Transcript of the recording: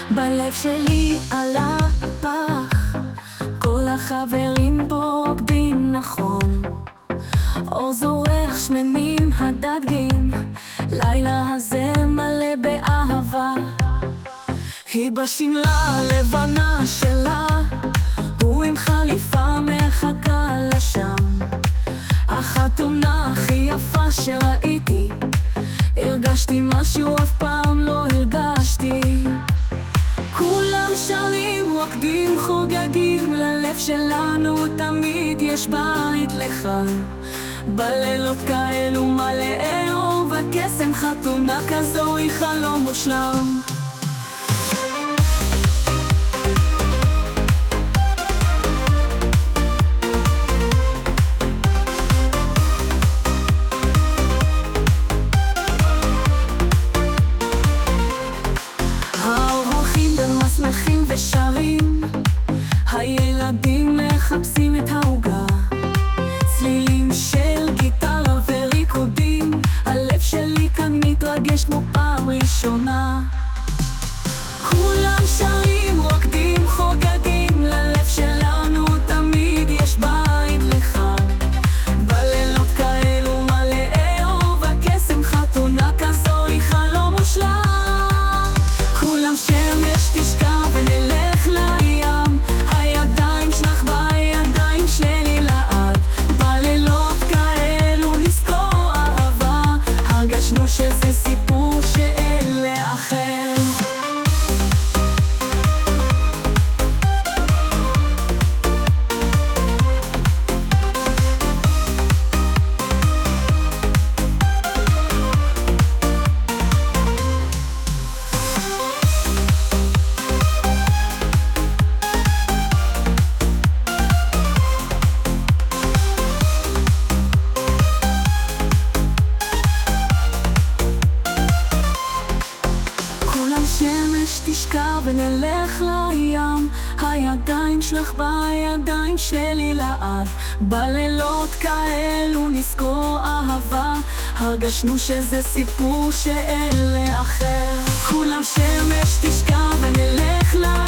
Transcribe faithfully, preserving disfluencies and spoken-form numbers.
בלב שלי עלה פח, כל החברים בו רוקדים נכון, אור זורח שמנים הדגים, לילה הזה מלא באהבה. היא בשמלה הלבנה שלה, הוא עם חליפה מחכה לשם. החתונה הכי יפה שראיתי, הרגשתי משהו אף פעם לא הרגשתי. כולם שרים, רוקדים, חוגגים, ללב שלנו תמיד יש בית לך. בלילות כאלו מלא אור וקסם, חתונה כזו היא חלום מושלם. שמחים ושרים, הילדים מחפשים את העוגה, צלילים של גיטרה וריקודים, הלב שלי כאן מתרגש כמו פעם ראשונה. כולם שרים, רוקדים, חוגגים, ללב שלנו תמיד יש בית לך. בלילות כאלו מלא אור וקסם, חתונה כזו היא חלום מושלם. כולם שמש תשקע ונלך לים, הידיים שלך בידיים שלי לעד. בלילות כאלו נזכור אהבה, הרגשנו שזה סיפור שאין לאחר. שמש תשקע ונלך לים, הידיים שלך בידיים שלי לעד. בלילות כאלו נזכור אהבה, הרגשנו שזה סיפור שאין לאחר. כולם שמש תשקע ונלך לים.